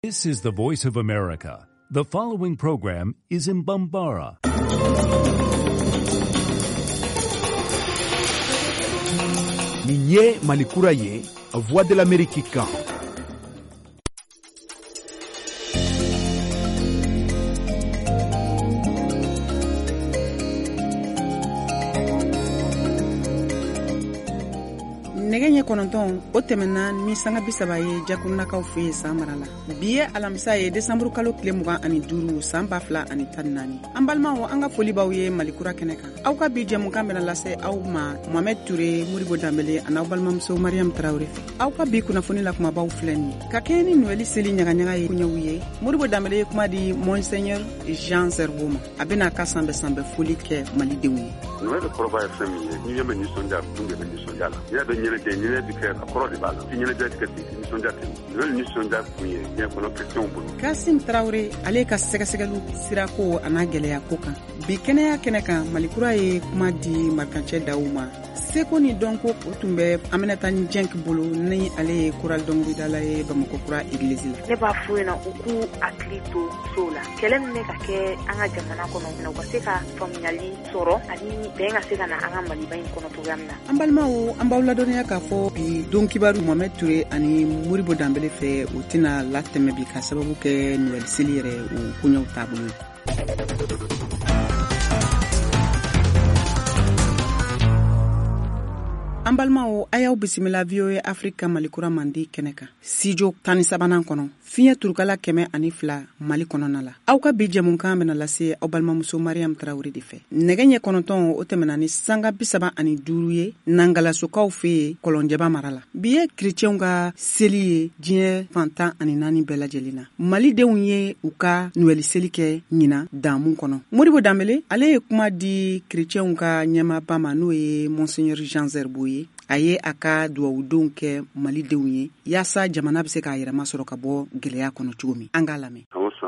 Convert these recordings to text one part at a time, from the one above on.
This is the Voice of America. The following program is in Bambara. Ninye Malikura ye, Voix de l'Amérique kan. Negenya kononton o tɛmɛna ni sanga bisaba ye jakurunakaw fɛ ye san mara la bi ye alamisa ye desanburu kalo tile 25 san 2014 an balimaw an ka foli b'aw ye malikura kɛnɛ kan aw ka bi jɛmukan bɛna lase aw ma Mohamed Ture Moribo Dambele an'aw balimamuso Mariam Traore fɛ aw ka bi kunnafoni la kumabaw filɛ ni ka kɛɲɛ ni Noël seli ɲagaɲaga ye kuɲɛw ye Moribo Dambele ye kuma di Monseigneur Jean Zerbo ma a bɛna ka sanbɛ foli kɛ malidenw ye Noël kɔrɔba ye fɛn min ye ni ye bɛ nisɔndiya kun de bɛ nisɔndiya la n'i y'a dɔn ɲɛnajɛ bi kɛ a kɔrɔ de b'a la si ɲɛnajɛ tigɛ ten nisɔndiya tɛ Noël nisɔndiya kun ye diɲɛ kɔnɔ chrétienw bolo Kasim Traore ale ka sɛgɛsɛgɛliw sirako a n'a gɛlɛya ko kan bi kɛnɛya kɛnɛ kan malikura ye kuma di marikancɛ daw ma seko ni dɔnko o tun bɛ Aminata Jenk bolo ni ale ye choral dɔnkilidala ye Bamakɔ kura église la ne b'a fɔ yen u k'u hakili to so la kɛlɛ min bɛ ka kɛ an ka jamana kɔnɔ u ka se ka faamuyali sɔrɔ ani bɛn ka se ka na an ka Maliba in kɔnɔ cogoya min na an balimaw an b'aw ladɔnniya k'a fɔ bi don kibaru Mohamed Ture ani Moribo Dambele fɛ u tɛna latɛmɛ bi ka sababu kɛ Noël seli yɛrɛ o koɲɛw taabolo ye an balimaw a y'aw bisimila VOA Afrika malikura mandi kɛnɛ kan studio 13 kɔnɔ fiɲɛ turukala 102 Mali kɔnɔna la aw ka bi jɛmukan bɛna lase aw balimamuso Mariam Traore de fɛ nɛgɛ ɲɛ 9 o tɛmɛna ni sanga 75 ye nangalasokaw fɛ ye kɔlɔnjɛba mara la bi ye chrétienw ka seli ye diɲɛ fantan ani 4 bɛɛ lajɛlen na malidenw ye u ka Noël seli kɛ ɲina damu kɔnɔ Moribo Dambele ale ye kuma di chrétienw ka ɲɛmaaba ma n'o ye Monseigneur Jean Zerbo ye a ye a ka duwawudenw kɛ malidenw ye yaasa jamana bɛ se k'a yɛrɛma sɔrɔ ka bɔ gɛlɛya kɔnɔ cogo min an k'a lamɛn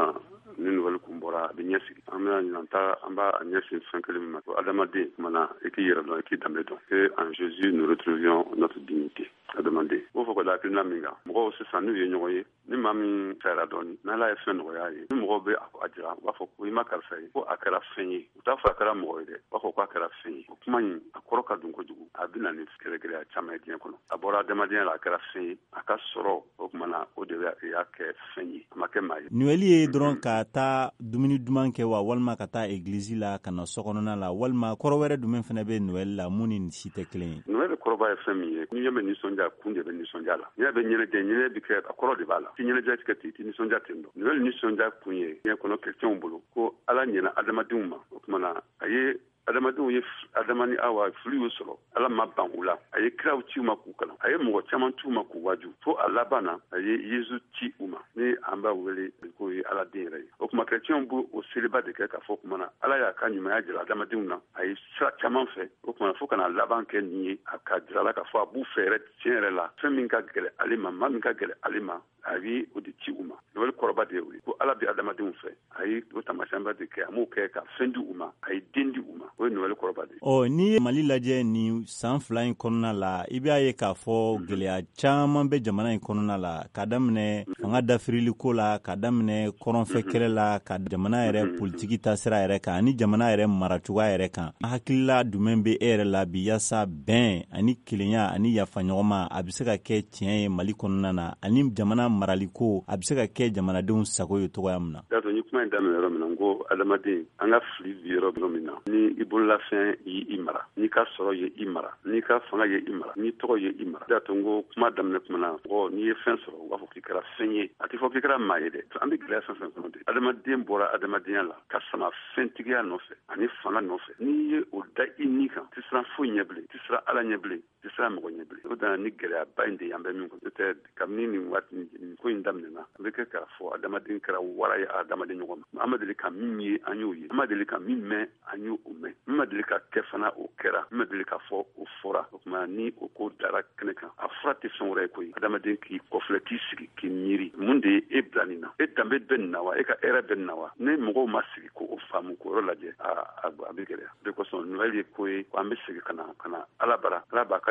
ni Noël kun bɔra a bɛ ɲɛsigi an bɛna ɲinanta an b'a ɲɛsin fɛn kelen min ma ko adamaden kumana i k'i yɛrɛ dɔn i k'i danbe dɔn que en Jésus nous retrouvions notre dignité adamaden o fɔ ko hakilina min kan mɔgɔw sisan n'u ye ɲɔgɔn ye ni maa min cayara dɔɔni n'Ala ye fɛn nɔgɔya ye ni mɔgɔw bɛ a jira u b'a fɔ ko i ma karisa ye ko a kɛra fɛn ye u t'a fɔ a kɛra mɔgɔ ye dɛ u b'a fɔ ko a kɛra fɛn ye o kuma in a kɔrɔ ka dun kojugu a bɛ na ni gɛrɛgɛrɛya caman ye diɲɛ kɔnɔ a bɔra adamadenya la a kɛra fɛn ye a ka sɔrɔ o kumana o de y'a kɛ fɛn ye a ma kɛ maa ye Noël ye dɔrɔn ka taa dumuni duman kɛ wa walima ka taa église la ka na sokɔnɔna la walima kɔrɔ wɛrɛ dumuni fana bɛ Noël la mun ni si tɛ kelen ye Noël kɔrɔba ye fɛn min ye ni bɛ nisɔndiya kun de bɛ nisɔndiya la ni bɛ ɲɛnajɛ bi kɛ a kɔrɔ de b'a la si ɲɛnajɛ tigɛ ten i nisɔndiya ten dɔn Noël nisɔndiya kun ye diɲɛ kɔnɔ chrétienw bolo ko Ala ɲɛna adamadenw ma o kumana a ye adamadenw ye Adama ni Awa fili y'u sɔrɔ Ala ma ban u la a ye kiraw ci u ma k'u kalan a ye mɔgɔ caman ci u ma k'u waju fo a laban na a ye Yesu ci u ma ni an b'a wele ko ye Ala den yɛrɛ ye o kuma chrétienw b'o seliba de kɛ k'a fɔ kumana Ala y'a ka ɲumanya jira adamadenw na a ye sira caman fɛ o kumana fo kana laban kɛ nin ye a ka jira la k'a fɔ a b'u fɛ yɛrɛ tiɲɛ yɛrɛ la fɛn min ka gɛlɛ ale ma maa min ka gɛlɛ ale ma a ye o de ci u ma Noël kɔrɔba de ye o ye ko Ala bɛ adamadenw fɛ a ye o taamasiyɛnba de kɛ a m'o kɛ ka fɛn di u ma a ye den di u ma o ye Noël kɔrɔba de ye n'i ye Mali lajɛ ni san 2 in kɔnɔna la i b'a ye k'a fɔ gɛlɛya caman bɛ jamana in kɔnɔna la ka daminɛ fanga dafirili ko la ka daminɛ kɔrɔnfɛ kɛlɛ la ka jamana yɛrɛ politiki taasira yɛrɛ kan ani jamana yɛrɛ maracogoya yɛrɛ kan hakilila jumɛn bɛ e yɛrɛ la bi yaasa bɛn ani kelenya ani yafaɲɔgɔnma a bɛ se ka kɛ tiɲɛ ye Mali kɔnɔna na ani jamana maraliko a bɛ se ka kɛ jamanadenw sago ye cogoya min na ni kuma in daminɛ yɔrɔ min na n ko adamaden an ka fili bi yɔrɔ min na ni i bololafɛn i mara n'i ka sɔrɔ ye i mara n'i ka fanga ye i mara n'i tɔgɔ ye i mara datɔ n ko kuma daminɛ kuma na mɔgɔ n'i ye fɛn sɔrɔ u b'a fɔ k'i kɛra fɛn ye a tɛ fɔ k'i kɛra maa ye dɛ an bɛ gɛlɛya fɛn fɛn kɔnɔ de adamaden bɔra adamadenya la ka sama fɛntigiya nɔfɛ ani fanga nɔfɛ n'i ye o da i ni kan tɛ siran foyi ɲɛ bilen tɛ siran Ala ɲɛ bilen tɛ siran mɔgɔ ɲɛ bilen o dana ni gɛlɛyaba in de ye an bɛ min kɔnɔ n'o tɛ kabini nin ko in daminɛna an bɛ kɛ k'a fɔ adamaden kɛra wara ye adamaden ɲɔgɔn ma an ma deli ka min ye an y'o ye an ma deli ka min mɛn an y'o mɛn an ma deli ka kɛ fana o kɛra an ma deli ka fɔ o fɔra o tuma ni o ko dara kɛnɛ kan a fura tɛ fɛn wɛrɛ ye koyi adamaden k'i kɔfilɛ k'i sigi k'i miiri mun de ye e bila nin na e danbe bɛ nin na wa e ka hɛrɛ bɛ nin na wa ni mɔgɔw ma sigi ko o faamu k'o yɔrɔ lajɛ a bɛ gɛlɛya de kosɔn Noël ye ko ye ko an bɛ sigi ka na Ala bara Ala b'a ka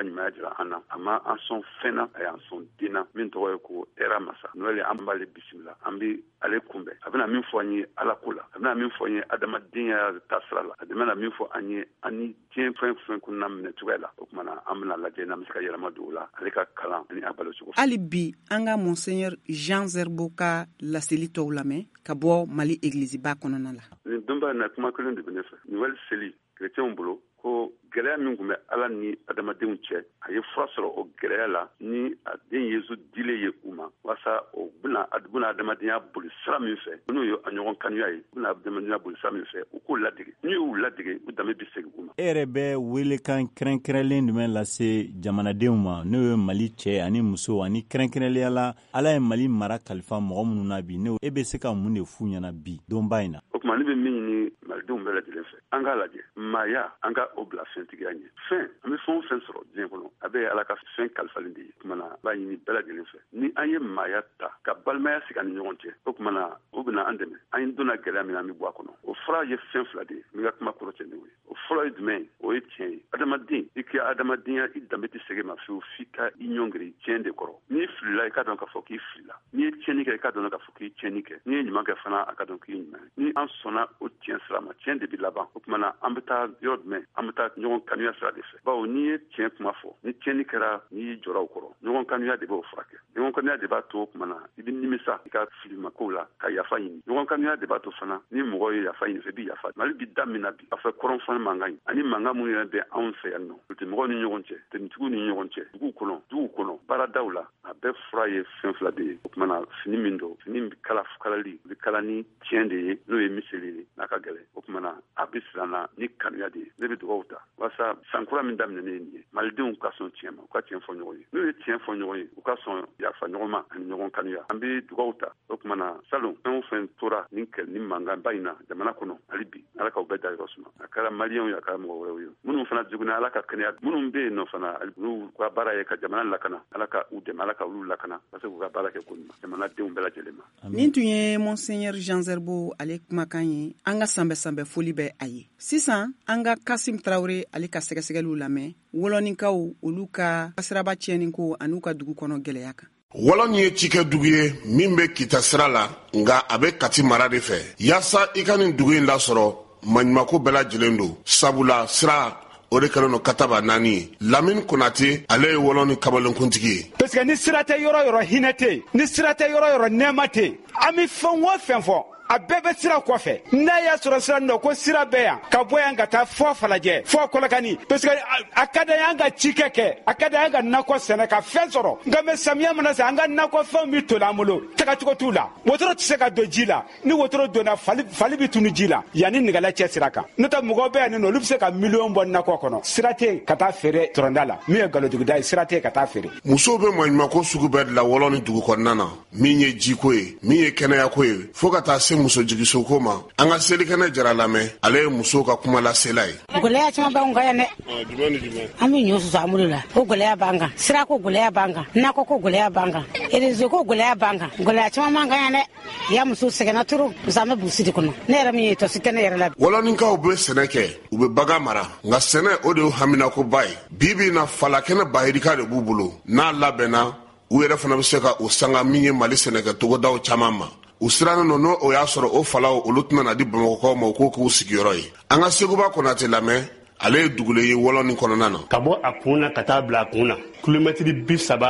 ka ɲumanya jira an na a ma an sɔn fɛn na a y'an sɔn den na min tɔgɔ ye ko Hɛrɛ Masa Noel an b'ale bisimila an bɛ ale kunbɛn a bɛna min fɔ an ye ala ko la a bɛna min fɔ an ye adamadenya taasira la a bɛna min fɔ an ye an ni diɲɛ fɛn fɛn kunna minɛ cogoya la o kumana an bɛna lajɛ n'an bɛ se ka yɛlɛma don o la ale ka kalan ani a balo cogo hali bi an ka Monseigneur Jean Zerbo ka laseli tɔw lamɛn ka bɔ Mali Église ba kɔnɔna la. Nin donba na kuma kelen de bɛ ne fɛ Noel seli chrétienw bolo ko gɛlɛya min tun bɛ ala ni adamadenw cɛ a ye fura sɔrɔ o gɛlɛya la ni a den Yesu dilen ye u ma walasa o bɛna adamadenya boli sira min fɛ n'o ye a ɲɔgɔn kanuya ye u bɛna adamadenya boli sira min fɛ u k'o ladege n'i y'u ladege u danbe bɛ segin u ma. E yɛrɛ bɛ welekan kɛrɛnkɛrɛnlen jumɛn lase jamanadenw ma n'o ye Mali cɛ ani muso ani kɛrɛnkɛrɛnnenya la ala ye Mali mara kalifa mɔgɔ minnu na bi ne e bɛ se ka mun de f'u ɲɛna bi donba in na. O tuma ne bɛ min ɲini malidenw bɛɛ lajɛlen fɛ an k'a lajɛ maaya an ka o bila fɛntigiya ɲɛ fɛn an bɛ fɛn o fɛn sɔrɔ diɲɛ kɔnɔ a bɛ ala ka fɛn kalifalen de ye o kumana b'a ɲini bɛɛ lajɛlen fɛ ni an ye maaya ta ka balimaya sigi ani ɲɔgɔn cɛ o kumana o bɛna an dɛmɛ an ye donna gɛlɛya min an bɛ bɔ a kɔnɔ o fɔlɔ ye fɛn fila de ye n ka kuma kɔrɔ cɛ n'o ye o fɔlɔ ye jumɛn ye o ye tiɲɛ ye adamaden i ka adamadenya i danbe tɛ segin ma fiyewu f'i ka i ɲɔngiri tiɲɛ de kɔrɔ n'i filila i ka dɔn k'a fɔ k'i filila n'i ye tiɲɛni kɛ i ka dɔn k'a fɔ k'i tiɲɛni kɛ n'i ye ɲuman kɛ fana a ka dɔn k'i ye ɲuman ye ni an sɔnna o tiɲɛ sira ma tiɲɛ de bɛ laban o kumana an bɛ taa yɔrɔ jumɛn an bɛ taa ɲɔgɔn kanuya sira de fɛ bawo n'i ye tiɲɛ kuma fɔ ni tiɲɛni kɛra n'i y'i jɔra o kɔrɔ ɲɔgɔn kanuya de b'o furakɛ ɲɔgɔn kanuya de b'a to o kumana i bɛ nimisa i ka filimakow la ka yafa ɲini ɲɔgɔn kanuya de b'a to fana ni mɔgɔ ye yafa ɲini fɛ i bɛ yafa Mali bi da min na bi a fɛ kɔrɔnfɔni mankan ye ani mankan minnu yɛrɛ bɛ anw fɛ yan nɔ politimɔgɔw ni ɲɔgɔn cɛ tenitigiw ni ɲɔgɔn cɛ duguw kɔnɔ baaradaw la a bɛɛ fura ye fɛn fila de ye o kumana fini min don fini bɛ kalali bɛ kala ni tiɲɛ de ye n'o ye miseli ye n'a ka gɛlɛn o kumana a bɛ siranna ni kanuya de ye ne bɛ dugawu ta walasa sankura min daminɛnen ye nin ye malidenw ka sɔn tiɲɛ ma u ka tiɲɛ fɔ ɲɔgɔn ye n'u ye tiɲɛ fɔ ɲɔgɔn ye u ka sɔn yafa ɲɔgɔn ma ani ɲɔgɔn kanuya an bɛ dugawu ta o kumana salon fɛn o fɛn tora ni mankan ba in na jamana kɔnɔ hali bi ala k'aw bɛɛ da yɔrɔ suma a kɛra maliyɛnw ye a kɛra mɔgɔ wɛrɛw ye minnu fana jugunna ala ka kɛnɛya minnu bɛ yen nɔ fana n'u ka baara ye ka jamana lakana ala ka u dɛmɛ ala ka olu lakana parce que u ka baara kɛ ko ɲuman jamanadenw bɛɛ lajɛlen ma. nin tun ye Monseigneur Jean Zerbo ale kumakan ye an ka sanbɛ foli bɛ a ye sisan an ka Kasim Tarawele ale ka sɛgɛsɛgɛliw lamɛn wɔlɔnikaw olu ka siraba tiɲɛni ko an'u ka dugu kɔnɔ gɛlɛya kan. Wɔlɔni ye cikɛ dugu ye min bɛ kita sira la nka a bɛ Kati mara de fɛ yaasa i ka nin dugu in lasɔrɔ maɲumako bɛɛ lajɛlen don sabula sira o de kɛlen don kataba 4 ye Lamine Konate ale ye wɔlɔni kabalenkuntigi ye parce que ni sira tɛ yɔrɔ yɔrɔ hinɛ tɛ yen ni sira tɛ yɔrɔ yɔrɔ nɛɛma tɛ yen an bɛ fɛn o fɛn fɔ a bɛɛ bɛ sira kɔfɛ n'a y'a sɔrɔ sira nɔ ko sira bɛ yan ka bɔ yan ka taa fɔ Falajɛ fɔ Kolokani parce que a ka di an ka cikɛ kɛ a ka di an ka nakɔ sɛnɛ ka fɛn sɔrɔ nka mɛ samiya mana se an ka nakɔfɛnw bɛ toli an bolo tagacogo t'u la wotoro tɛ se ka don ji la ni wotoro donna fali bɛ tunu ji la yanni nɛgɛla cɛ sira kan n'o tɛ mɔgɔw bɛ yan nɔ olu bɛ se ka miliyɔn bɔ nakɔ kɔnɔ sira tɛ ka taa feere tɔrɔnda la min ye nkalontigida ye sira tɛ ka taa feere. musow bɛ maɲumako sugu bɛɛ de la wɔlɔni dugu kɔnɔna na min ye jiko ye min ye kɛnɛyako ye fo ka taa se muso jigisoko ma an ka selikɛnɛ jara lamɛn ale ye musow ka kuma lasela ye. gɛlɛya caman b'anw kan yan dɛ. jumɛn ni jumɛn. an bɛ ɲɔ susu an bolo la o gɛlɛya b'an kan sira ko gɛlɛya b'an kan nakɔ ko gɛlɛya b'an kan erezo ko gɛlɛya b'an kan gɛlɛya caman b'an kan yan dɛ ya muso sɛgɛnna toro muso an bɛ burusi de kɔnɔ ne yɛrɛ min ye tɔsi tɛ ne yɛrɛ la. wɔlɔnikaw bɛ sɛnɛ kɛ u bɛ bagan mara nka sɛnɛ o de ye haminakoba ye bibi na falakɛnɛ bahirika de b'u bolo n'a labɛnna u yɛrɛ fana bɛ se ka o sanga min ye Mali sɛnɛkɛ togodaw caman ma u sirannen don n'o y'a sɔrɔ o falaw olu tɛna na di Bamakɔkaw ma u k'o k'u sigiyɔrɔ ye an ka Seguba Konate lamɛn ale ye dugulen ye wɔlɔni kɔnɔna na ka bɔ a kun na ka taa bila a kun na kilomɛtiri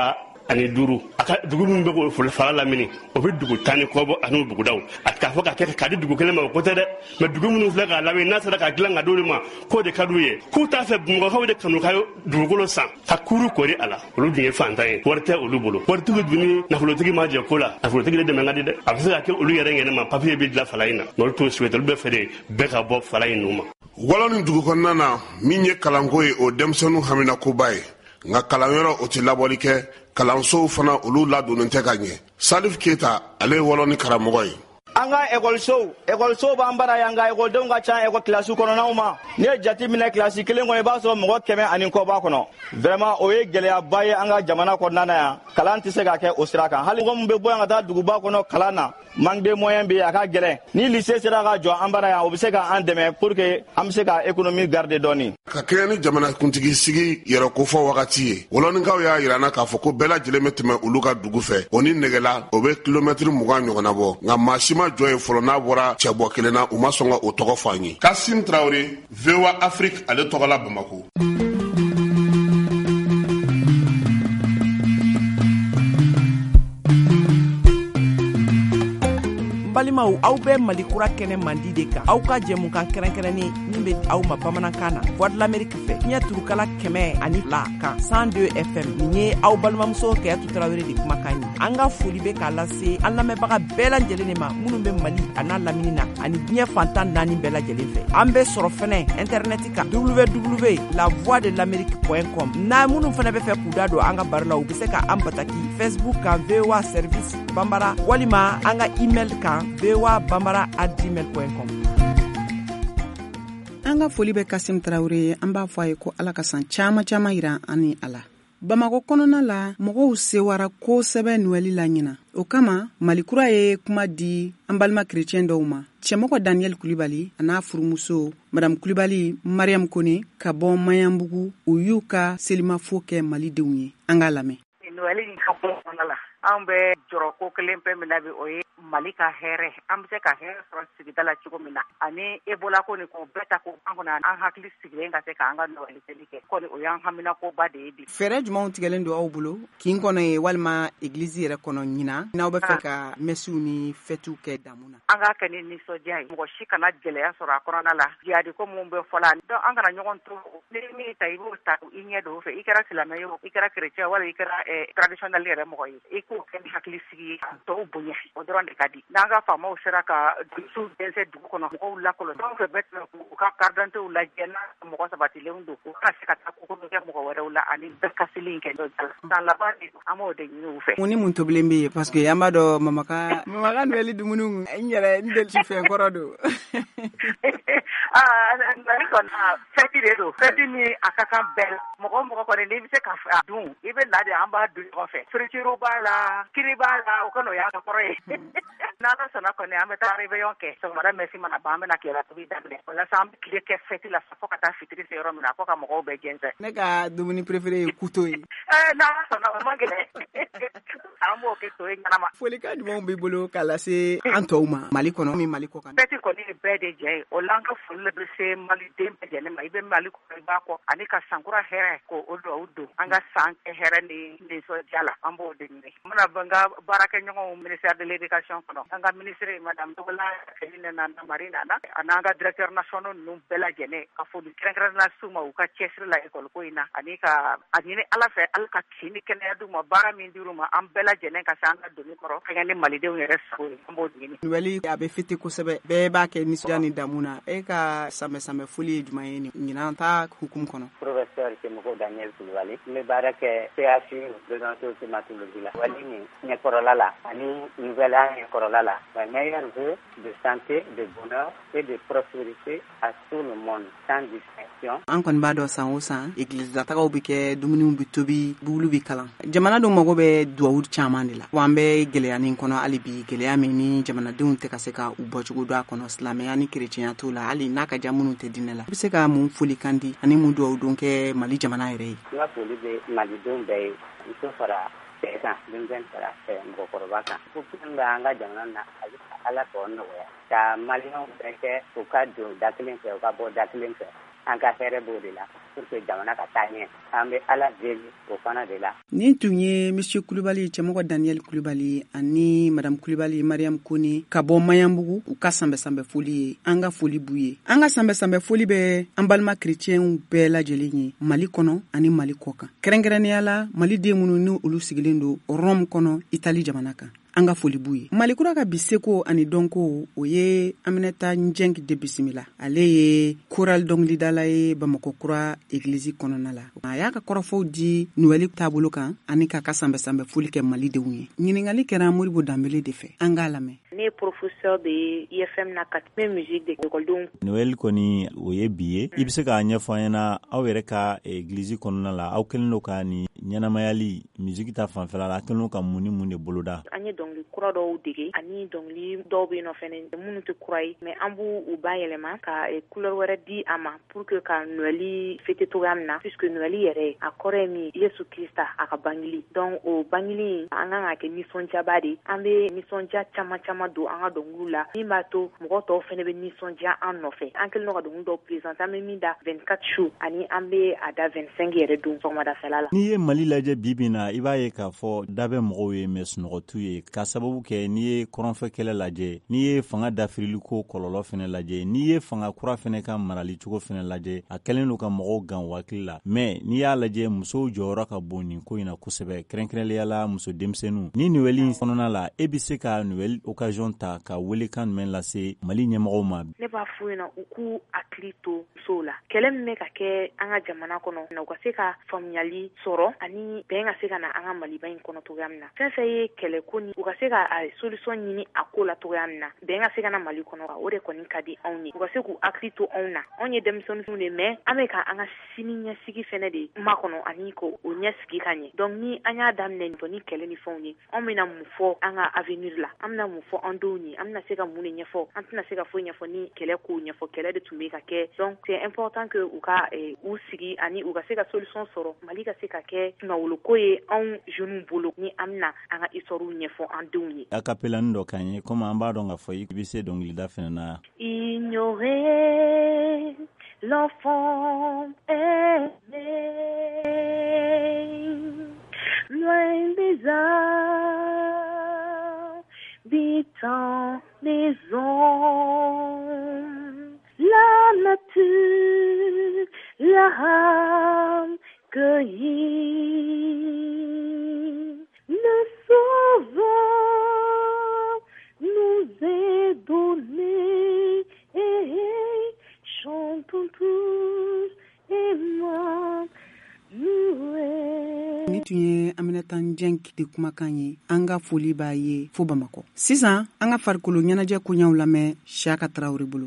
75 a ka dugu min bɛ k'o fara lamini o bɛ dugu 10 ni kɔ bɔ ani bugudaw a k'a fɔ ka di dugu kelen ma o ko tɛ dɛ mɛ dugu minnu filɛ k'a lamini n'a sera ka dilan ka d'olu ma k'o de ka d'u ye k'u t'a fɛ Bamakɔkaw de kanu ka dugukolo san ka kuru kori a la olu dun ye fantan ye wari tɛ olu bolo waritigi dun ni nafolotigi ma jɛ ko la nafolotigi de dɛmɛ ka di dɛ a bɛ se ka kɛ olu yɛrɛ ɲɛnɛ ma papiye bɛ dilan fala in na mɛ olu t'o souhaité olu bɛ fɛ de bɛɛ ka bɔ fala in n'u ma. wɔlɔni dugu kɔnɔna na min ye kalanko ye o denmisɛnninw haminakoba ye nka kalanyɔrɔ o tɛ labɔli kɛ kalansow fana olu ladonnen tɛ ka ɲɛ Salif Keyita ale ye wɔlɔni karamɔgɔ ye. anga école b'an bara yan ga écoledenw ka ca école classe kɔnɔnaw ma ni ye jati minɛ classe kelen kɔnɔ I b'a sɔrɔ mɔgɔ 100 ani kɔ b'a kɔnɔ vraiment o ye gɛlɛyaba ye an ka jamana kɔnɔna na yan kalan tɛ se ka kɛ o sira kan hali mɔgɔ min bɛ bɔ yan ka taa duguba kɔnɔ kalan na manque de moyen bɛ a ka gɛlɛn ni lycée sera ka jɔ an bara yan o bɛ se ka an dɛmɛ pour que an bɛ se ka économie garder dɔɔni ka kɛɲɛ ni jamanakuntigi sigi yɛrɛ kofɔ wagati ye wolonikaw y'a yirana k'a fɔ ko bɛɛ lajɛlen bɛ tɛmɛ olu ka dugu fɛ o ni nɛgɛla o bɛ kilomɛtiri 20 ɲɔgɔnna bɔ nka maa si ma jɔ ye fɔlɔ n'a bɔra cɛbɔ kelen na u ma sɔn ka o tɔgɔ fɔ an ye. Kasim Traoré, VOA Afrique, ale tɔgɔ la Bamako. balimaw aw bɛ Mali kura kɛnɛ mandi de kan aw ka jɛmukan kɛrɛnkɛrɛnnen min bɛ aw ma bamanankan na Voix de l'Amérique fɛ fiɲɛ turukala 102 kan 102 FM nin ye aw balimamuso Kɛyatu Tarawele de kumakan ye an ka foli bɛ k'a lase an lamɛnbaga bɛɛ lajɛlen de ma minnu bɛ Mali a n'a lamini na ani diɲɛ fantan 4 bɛɛ lajɛlen fɛ an bɛ sɔrɔ fɛnɛ internet kan www.lavoixdelamerique.com n'a minnu fɛnɛ bɛ fɛ k'u da don an ka baro la u bɛ se ka an bataki Facebook kan VOA Service Bambara walima an ka email kan voabambara@gmail.com. an ka foli bɛ Kasim Traoré an b'a fɔ a ye ko Ala ka san caman caman yira ani ala. Bamako kɔnɔna la mɔgɔw sewara kosɛbɛ Noël la ɲina o kama Malikura ye kuma di an balima chrétien dɔw ma cɛmɔgɔ Daniel Kulibali a n'a furumuso Madame Kulibali Mariam Kone ka bɔ Mayanbugu u y'u ka selimafo kɛ Malidenw ye an k'a lamɛn. Noël in ka kɔnɔna la an bɛ jɔrɔ ko kelen pe min na bi o ye Mali ka hɛrɛ an bɛ se ka hɛrɛ sɔrɔ sigida la cogo min na ani Ebola ko ni ko bɛɛ ta ko an kɔni an hakili sigilen ka se k'an ka Noël seli kɛ kɔni o y'an haminakoba de ye bi. Fɛɛrɛ jumɛnw tigɛlen don aw bolo kin kɔnɔ ye walima église yɛrɛ kɔnɔ ɲina n'aw bɛ fɛ ka messiw ni fêtes kɛ damu na. An ka kɛ ni nisɔndiya ye mɔgɔ si kana gɛlɛya sɔrɔ a kɔnɔna la jihadi ko mun bɛ fɔ la donc an kana ɲɔgɔn to ni min ta i b'o ta i ɲɛ don o fɛ i kɛra silamɛ ye o i kɛra chrétien wala i kɛra traditionnel yɛrɛ mɔgɔ ye i k'o kɛ ni hakili sigi ye tɔw bonya o dɔrɔn de ka di n'an ka faamaw sera ka dusu dɛsɛ dugu kɔnɔ mɔgɔw lakɔlɔsi fɛn fɛn bɛ tɛmɛ k'u ka carte d'identité lajɛ n'a mɔgɔ sabatilenw don u kana se ka taa koko kɛ mɔgɔ wɛrɛw la ani bɛɛ ka seli kɛ san laban de an b'o de ɲini u fɛ. Mun ni mun tobilen bɛ yen parce que an b'a dɔn mamaka Noël dumuni n yɛrɛ n deli fɛn kɔrɔ don. Mali kɔni fɛti de don fɛti min a ka kan bɛɛ la mɔgɔ mɔgɔ kɔni n'i bɛ se ka dun i bɛ na de an b'a dun ɲɔgɔn fɛ firikiru b'a la kiri b'a la o kana o y'a ka kɔrɔ ye n'ala sɔnna kɔni an bɛ taa réveillon kɛ sɔgɔmada mɛsi mana ban an bɛna tilela tobi daminɛ walasa an bɛ tile kɛ fɛti la fo ka taa fitiri se yɔrɔ min na fo ka mɔgɔw bɛɛ jɛnsɛn. Ne ka dumuni préféré ye kuto ye. N'ala sɔnna o man gɛlɛn an b'o kɛ to ye ɲanama. Folikan jumɛnw b'i bolo k'a lase an tɔw ma Mali kɔnɔ min Mali kɔ kan. Fɛti kɔni ye bɛɛ de jɛ ye o la an ka foli bɛ se Maliden bɛɛ lajɛlen ma i bɛ Mali kɔnɔ i b'a kɔ ani ka sankura hɛrɛ ko o duwawu don an ka san kɛ hɛrɛ ni nisɔndiya la an b'o de ɲini. N bɛna bɔ n ka baarakɛɲɔgɔnw ministère de l'éducation kɔnɔ an ka ministre Madame Togola Feline Nana Marie Nana a n'an ka directeur national ninnu bɛɛ lajɛlen ka foli kɛrɛnkɛrɛnnenya s'u ma u ka cɛsiri la école ko in na ani ka a ɲini Ala fɛ Ala ka kisi ni kɛnɛya d'u ma baara min dir'u ma an bɛɛ lajɛlen ka se an ka doni kɔrɔ ka kɛ ni Malidenw yɛrɛ sago ye an b'o de ɲini. Noël a bɛ fêter kosɛbɛ bɛɛ b'a kɛ nisɔndiya ni damu na e ka samɛ foli ye jumɛn ye ɲinan ta hukumu kɔnɔ. Professeur Cɛmɔgɔ Daniel Kulibali n bɛ baara kɛ CHU résidence climatologie la wali ni ɲɛkɔrɔla la ani nouvelle an ɲɛkɔrɔla la la meilleure vœu de santé de bonheur et de prospérité à tout le monde sans distinction. An kɔni b'a dɔn san o san église la tagaw bɛ kɛ dumuniw bɛ tobi bugulu bɛ kalan jamana dɔw mago bɛ duwawu caman de la wa an bɛ gɛlɛya nin kɔnɔ hali bi gɛlɛya min ni jamanadenw tɛ ka se ka u bɔcogo don a kɔnɔ silamɛya ni chrétienya t'o la hali n'a ka jan minnu tɛ diinɛ la i bɛ se ka mun foli kan di ani mun duwawu don kɛ Mali jamana yɛrɛ ye. N ka foli bɛ Malidenw bɛɛ ye muso fara cɛ kan denmisɛn fara mɔgɔkɔrɔba kan ko fɛn bɛ an ka jamana na a bɛ Ala k'o nɔgɔya ka maliyɛnw bɛɛ kɛ u ka don da kelen fɛ u ka bɔ da kelen fɛ an ka hɛrɛ b'o de la pour que jamana ka taa ɲɛ an bɛ Ala deli o fana de la. Nin tun ye Monsieur Kulibali cɛmɔgɔ Daniel Kulibali ani Madame Kulibali Mariam Kone ka bɔ Mayanbugu u ka sanbɛ foli ye an ka foli b'u ye an ka sanbɛ foli bɛ an balima chrétienw bɛɛ lajɛlen ye Mali kɔnɔ ani Mali kɔ kan kɛrɛnkɛrɛnnenya la Maliden minnu ni olu sigilen don Rome kɔnɔ Italie jamana kan an ka foli b'u ye. Malikura ka bi seko ani dɔnko o ye Aminata Njeng de bisimila ale ye choral dɔnkilidala ye Bamakɔ kura église kɔnɔna la a y'a ka kɔrɔfɔw di Noël taabolo kan ani k'a ka sanbɛ foli kɛ Malidenw ye ɲininkali kɛra Moribo Danbele de fɛ an k'a lamɛn. ne professeur de IFM na katme musique de école donc Noël koni oye biye ibse ka nya fanyana awere ka église konna la aw kelno ka ni nyana mayali musique ta fanfela la kelno ka muni boloda anye donc le kura do dege ani donc li do be no fene munu te kurai mais ambu u bayelema ka couleur wera di ama pour que ka Noël fete to gamna puisque Noël yere akore mi Yesu Krista aka bangili donc o bangili anga ke ni sonja badi ambe ni sonja chama do anga dongula ni mato mgo to fene be ni sonja an no fe ankel no do ndo présenter mi da 24 jours ani ambe ada 25 yere do so ma da salala ni ye mali laje bibina ibaye ka fo dabe mgo ye mesno tuye ka sababu ke ni ye koronfe kele laje ni ye fanga dafrili ko kololo fene laje ni ye fanga kura fene ka marali chugo fene laje akelen no ka mgo gan wakila mais ni ya laje muso jora ka boni ko ina kusebe krenkrenle yala muso demsenu ni Noël fonona la ebise ka Noël occasion ta ka wele kan men la se mali nyemro ma ne ba fuina uku aklito sola kelem me ka ke anga jamana kono na ko se ka family soro ani benga se kana anga mali bain kono to gamna se kele kuni ko se ka solution nyini akola to gamna benga se kana mali kono o de koni kadi onye ko se ku aklito onna onye demson fune me ameka anga sininya sigi fene de makono ani ko onya sigi kanye donc ni anya damne to ni kele ni fonye omina mufo anga avenir la amna mufo andoni amna se ka mune nyefo amna se ka fo nyefo ni kele ko nyefo kele de tumeka ke donc c'est important que uka u sigi ani uka se ka solution soro malika se ka ke na wolokoye on jeune bolo ni amna anga isoru nyefo andoni akapela ndo kanye koma amba donga fo ibise donc lida fena ignorer l'enfant aimé loin des habitants des hommes, la nature, la âme cueillie, le sauveur nous est donné, chantons tous et moi. Ni tun ye Aminata Jenk de kumakan ye an ka foli b'a ye fo Bamako. Sisan an ka farikolo ɲɛnajɛ koɲɛw lamɛn Siyaka Tarawele bolo.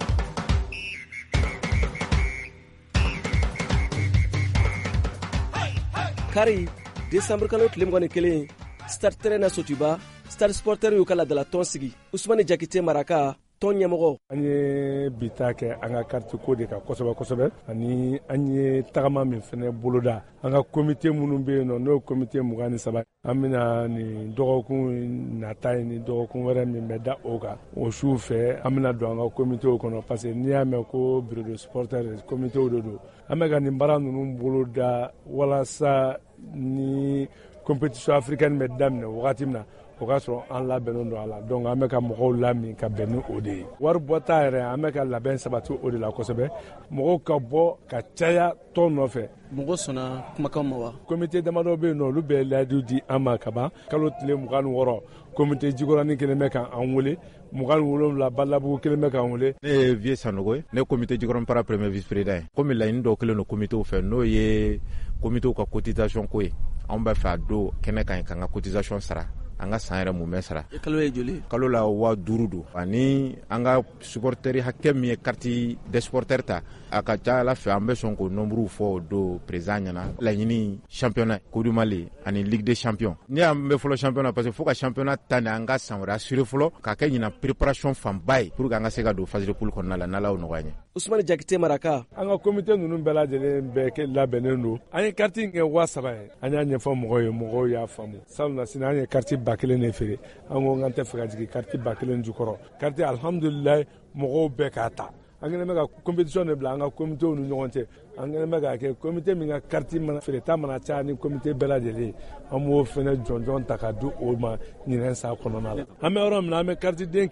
Kari décembre kalo tile 21 Stade Terrain Sotiba Stade Sporteur y'u ka ladala tɔn sigi Usmani Jakite Maraka tɔn ɲɛmɔgɔ an ye bita kɛ an ka carte ko de kan kosɛbɛ ani an ye tagama min fɛnɛ boloda an ka comité minnu bɛ yen n'o comité 23 an bɛna nin dɔgɔkun nata ye ni dɔgɔkun wɛrɛ min bɛ da o kan o su fɛ an bɛna don an ka comité kɔnɔ parce que n'i y'a mɛn ko bureau de supporter comité de don an bɛ ka nin baara ninnu boloda walasa ni compétition africaine bɛ daminɛ wagati min na o ka sɔrɔ an labɛnnen don a la donc an bɛ ka mɔgɔw lamin ka bɛn ni o de ye wari bɔta yɛrɛ an bɛ ka labɛn sabati o de la kosɛbɛ mɔgɔw ka bɔ ka caya tɔn nɔfɛ mɔgɔ sɔnna kumakan ma wa comité damadɔ bɛ yen nɔ olu bɛ layidu di an ma ka ban kalo tile 26 comité jikɔrɔni kelen bɛ kan an wele 27 balabugu kelen bɛ kan wele ne ye Vie Sanogo ye ne comité jikɔrɔni para premier vice président ye komi laɲini dɔw kelen don comité fɛ n'o ye comité ka cotisation ko ye anw bɛ fɛ a don kɛnɛ kan k'an ka cotisation sara an ka san yɛrɛ mun bɛ sara kalo ye joli kalo la 5000 don ani an ka supporter hakɛ min ye carte des supporters ta a ka ca ala fɛ an bɛ sɔn k'o nombre fɔ o don président ɲɛna laɲini championnat Coupe du Mali ani Ligue des champions ni an bɛ fɔlɔ championnat parce que fo ka championnat ta ni an ka san wɛrɛ assurer fɔlɔ ka kɛ ɲina préparation fanba ye pour que an ka se ka don phase de poule kɔnɔna la n'ala y'o nɔgɔya ye Usmani Jakite Maraka an ka comité ninnu bɛɛ lajɛlen bɛɛ kɛ labɛnnen don an ye carte kɛ 3000 ye an y'a ɲɛfɔ mɔgɔw ye mɔgɔw y'a faamu salona sini an ye carte 1000 de feere an ko an tɛ fɛ ka jigin carte 1000 jukɔrɔ carte alhamdulilayi mɔgɔw bɛɛ k'a ta an kɛlen bɛ ka compétition de bila an ka comitéw ni ɲɔgɔn cɛ an kɛlen bɛ k'a kɛ comité min ka carte feereta mana caya ni comité bɛɛ lajɛlen an b'o fɛnɛ jɔnjɔn ta ka di o ma ɲinɛn sa kɔnɔna la an bɛ yɔrɔ min na an bɛ carte den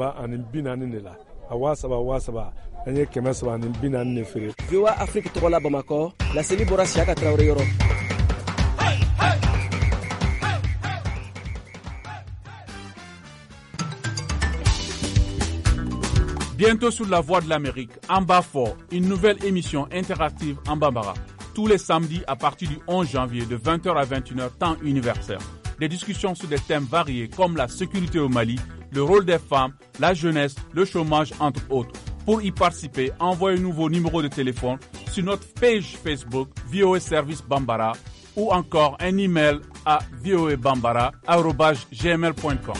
340 de la a 3000 an ye 340 de feere VOA Afrique tɔgɔ la Bamakɔ laseli bɔra Siyaka Tarawele yɔrɔ Bientôt sur la Voix de l'Amérique, en bas fort, une nouvelle émission interactive en Bambara. Tous les samedis à partir du 11 janvier de 20h à 21h, temps universel. Des discussions sur des thèmes variés comme la sécurité au Mali, le rôle des femmes, la jeunesse, le chômage, entre autres. Pour y participer, envoyez-nous vos numéros de téléphone sur notre page Facebook VOA Service Bambara ou encore un email à voabambara@gmail.com.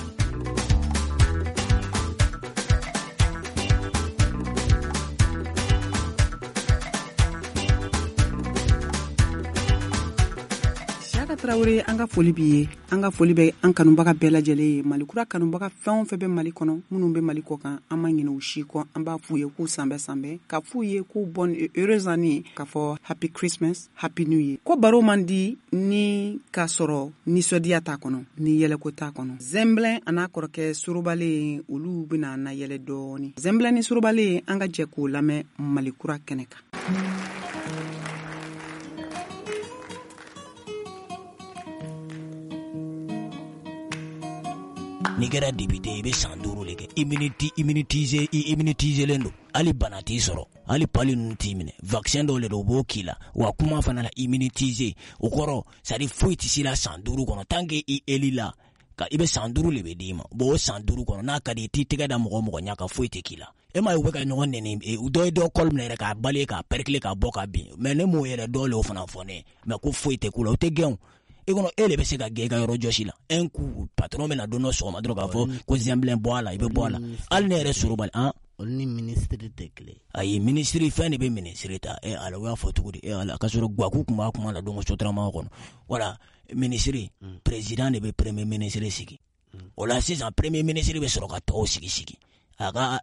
Traoré anga foli bi anga foli be an kanubaga bɛɛ lajɛlen ye malikura kanubaga fɛn o fɛn bɛ mali kɔnɔ minnu bɛ mali kɔ kan an ma ɲinɛ u si kɔ an b'a f'u ye k'u sanbɛ ka f'u ye k'u bonne et heureuse année k'a fɔ happy Christmas happy new year ko baro man di ni k'a sɔrɔ nisɔndiya t'a kɔnɔ ni yɛlɛko t'a kɔnɔ zɛnbilɛn a n'a kɔrɔkɛ sorobalen olu bɛna na yɛlɛ dɔɔni zɛnbilɛn ni sorobalen an ka jɛ k'o lamɛn malikura kɛnɛ kan. N'i kɛra député i bɛ san 5 de kɛ immunitiselen don hali bana t'i sɔrɔ hali pali ninnu t'i minɛ vaccin dɔw le don u b'o k'i la wa kuma fana la immunitiser o kɔrɔ c'est à dire foyi t'i si la san 5 kɔnɔ tant que i eli la ka i bɛ san 5 le bɛ d'i ma bon o san 5 kɔnɔ n'a ka di i t'i tɛgɛ da mɔgɔ ɲɛ ka foyi tɛ k'i la e ma ye u bɛ ka ɲɔgɔn nɛni dɔ ye dɔ kɔli minɛ yɛrɛ k'a bali k'a perikile k'a bɔ ka bin mais ne m'o yɛrɛ dɔ le o fana fɔ ne mais ko foyi tɛ k'u la o tɛ gɛn e kono ele be se ka gɛ ka yɔrɔ jɔsi la un coup patron bena don dɔ sɔgɔma dɔrɔn k'a fɔ ko zɛnbilɛn bɔ a la i bɛ bɔ a la hali ne yɛrɛ soro bali ni ministre tɛ kelen ayi ministre fɛn de bɛ ministre ta ala o y'a fɔ cogo di ala ka sɔrɔ Gwaku kun b'a kuma la don ko sotarama kɔnɔ voilà ministre président de bɛ premier ministre sigi o la sisan premier ministre bɛ sɔrɔ ka tɔw sigi a ka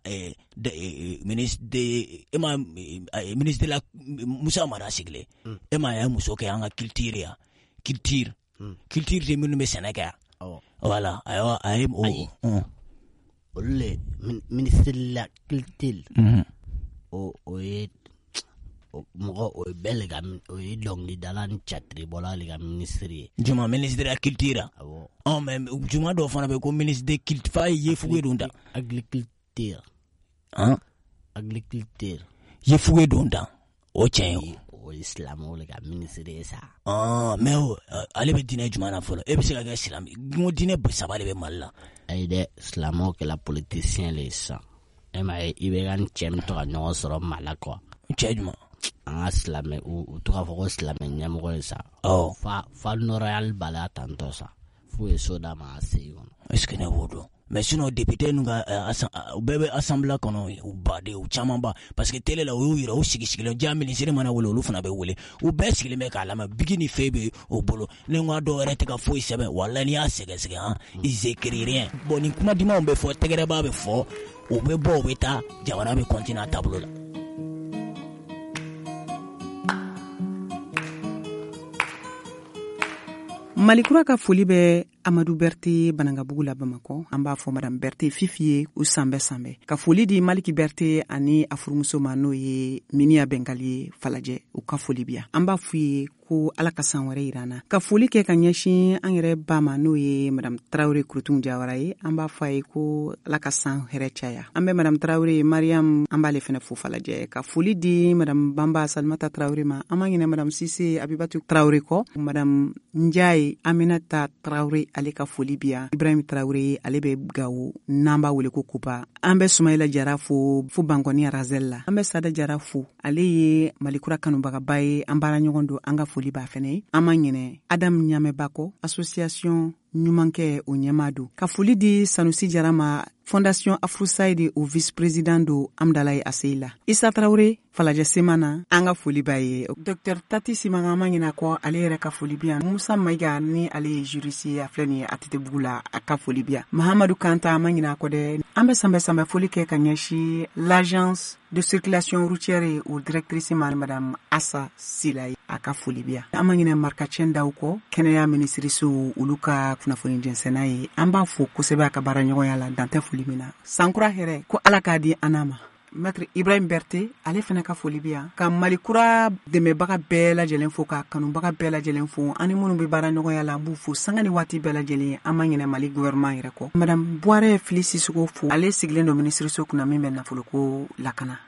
ministre la Musa Mara sigilen e ma ye muso kɛ an ka culture ya culture de minnu bɛ sɛnɛ kɛ voilà ayiwa a ye olu le ministre la culture o ye mɔgɔ o ye bɛɛ le ka o ye dɔnkilidala ni catiribɔla le ka ministre ye juma ministre la culture mais juma dɔw fana bɛ ko ministre de culture fa ye fuge don da agriculture ye fuge don da o tiɲɛ ye o islamu le ka ministre sa mais ale bɛ diinɛ jumɛn na fɔlɔ e bɛ se ka kɛ silamɛ ngo diinɛ saba de bɛ Mali la ayi dɛ silamɛw kɛla politicien le sisan e ma ye i bɛ ka n cɛ min to ka ɲɔgɔn sɔrɔ Mali quoi cɛ jumɛn an ka silamɛ u to k'a fɔ ko silamɛ ɲɛmɔgɔ ye sa fa nɔrɔyali bala tantɔ sa f'u ye so d'a ma a segi kɔnɔ est-ce que ne b'o dɔn mais sinon député nu ka u bɛɛ bɛ assemblée kɔnɔ u baden u caman ba parce que télé la u y'u yira u sigilen ja ministre mana wele olu fana bɛ wele u bɛɛ sigilen bɛ k'a lamɛn bigi ni fɛn bɛ o bolo ni n ka dɔw yɛrɛ tɛ ka foyi sɛbɛn walahi n'i y'a sɛgɛsɛgɛ ils écrivent rien bon ni kuma dumanw bɛ fɔ tɛgɛrɛba bɛ fɔ u bɛ bɔ u bɛ taa jamana bɛ continuer a taabolo la. Malikura ka foli bɛ Amadou Berté Banangabugu la Bamakɔ an b'a fɔ madame Berté Fifi ye u sanbɛ ka foli di Maliki Berté ani a furumuso ma n'o ye Miniya Bɛngali ye Falajɛ u ka foli bi yan an b'a f'u ye ko Ala ka san wɛrɛ yir'an ka foli kɛ ka ɲɛsin an yɛrɛ ba ma n'o ye madame Traoré Kurutungu Jawara ye an b'a fɔ a ye ko Ala ka san hɛrɛ caya an bɛ madame Traoré Mariam an b'ale fɛnɛ fo Falajɛ ka foli di madame Bamba Salimata Traoré ma an ma ɲinɛ madame Sise Abibatu Traoré kɔ madame Ndiaye Aminata Traoré ale ka foli bi yan Ibrahim Traoré ale bɛ Gawo n'an b'a wele ko Kupa an bɛ Sumayila Jara fo Bankɔni Arazel la an bɛ Sada Jara fo ale ye Malikura kanubagaba ye an baara ɲɔgɔn don an ka foli b'a fɛnɛ ye an ma ɲinɛ Adam Ɲamɛbakɔ association ɲumankɛ o ɲɛmaa don ka foli di Sanusi Jara ma Fondation Afrosaide o vice-président do Amdalaye Aseila Isa Traoré Falajɛ semana an ka foli b'a ye Dr Tati Simaga ma ɲinɛ kɔ ale yɛrɛ ka foli bi yan Musa Mayiga ni ale ye juriste ye a filɛ nin ye a Tɛtɛbugu la a ka foli bi yan Mahamadu Kanta ma ɲinɛ kɔ dɛ an bɛ sanbɛ foli kɛ ka ɲɛsin l'agence de circulation routière o directrice ma madame Assa Sila a ka foli bi yan an ma ɲinɛ Markacɛn daw kɔ kɛnɛya ministriso olu ka kunnafoni jɛnsɛnna ye an b'a fɔ kosɛbɛ a ka baara ɲɔgɔnya la dan tɛ foli min na sankura hɛrɛ ko Ala k'a di an ma Maître Ibrahim Berté ale fana ka foli bi yan ka Malikura dɛmɛbaga bɛɛ lajɛlen fo ka kanubaga bɛɛ lajɛlen fo ani minnu bɛ baara ɲɔgɔnya la an b'u fo sanga ni waati bɛɛ lajɛlen an ma ɲinɛ Mali gouvernement yɛrɛ kɔ madame Boire Fili Sissogo fo ale sigilen don ministriso kunna min bɛ nafolo ko lakana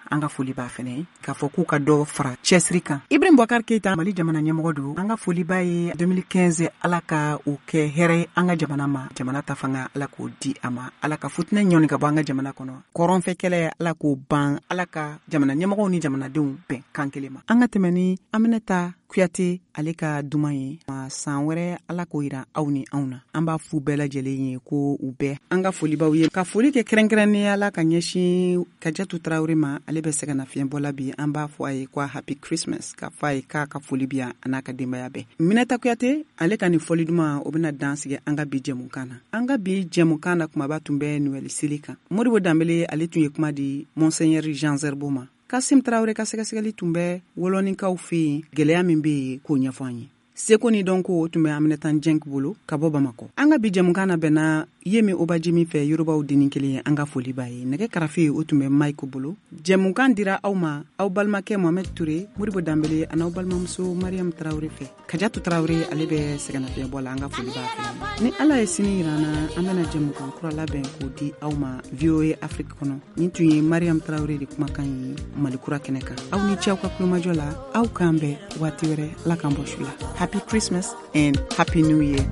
an ka foli b'a fɛnɛ k'a fɔ k'u ka dɔ fara cɛsiri kan. Ibrahim Boubacar Keita Mali jamana ɲɛmɔgɔ don. An ka foli b'a ye 2015 Ala ka o kɛ hɛrɛ an ka jamana ma, jamana ta fanga Ala k'o di a ma, Ala ka futinɛ ɲɔni ka bɔ an ka jamana kɔnɔ, kɔrɔnfɛ kɛlɛ Ala k'o ban, Ala ka jamana ɲɛmɔgɔw ni jamanadenw bɛn kan kelen ma. An ka tɛmɛ ni Aminata Kuyate ale ka duman ye. San wɛrɛ Ala k'o yira aw ni anw na. An b'a fu bɛɛ lajɛlen ye ko u bɛɛ an ka foli b'aw ye. Ka foli kɛ kɛrɛnkɛrɛnnenya la ka ɲɛsin Kajatu Tarawele ma, ale bɛ sɛgɛn nafiɲɛbɔla bi. An b'a fɔ a ye ko happy Christmas, k'a fɔ a ye k'a ka foli bi yan a n'a ka denbaya bɛɛ. Minata Kuyate ale ka nin fɔli duman o bɛna dan sigi an ka bi jɛmukan na. An ka bi jɛmukan na kumaba tun bɛ Noël seli kan. Modibo Dambele ale tun ye kuma di Monseigneur Jean Zerbo ma. Kasim Traoré ka sɛgɛsɛgɛli tun bɛ wolonikaw fɛ yen gɛlɛya min bɛ yen k'o ɲɛfɔ an ye. Seko ni dɔn ko o tun bɛ Aminata Jenk bolo ka bɔ Bamakɔ. An ka bi jɛmukan na bɛnna Yemi Obaji min fɛ Yorubaw deni kelen ye an ka foli b'a ye. Nɛgɛ karafe o tun bɛ Mike bolo. Jɛmukan dira aw ma aw balimakɛ Mohamed Touré, Modibo Dambele ani aw balimamuso Mariam Traoré fɛ. Kajatu Traoré ale bɛ sɛgɛnnafiɲɛbɔ la an ka foli b'a fɛ. Ni Ala ye sini yira an na an bɛna jɛmukan kura labɛn k'o di aw ma VOA Afrique kɔnɔ. Nin tun ye Mariam Traoré de kumakan ye Malikura kɛnɛ kan. Aw ni cɛw ka kulomajɔ la aw k'an bɛn waati wɛrɛ Ala k'an bɔ su la. Happy Christmas and Happy New Year.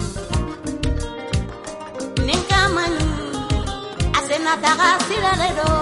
Daga sira le do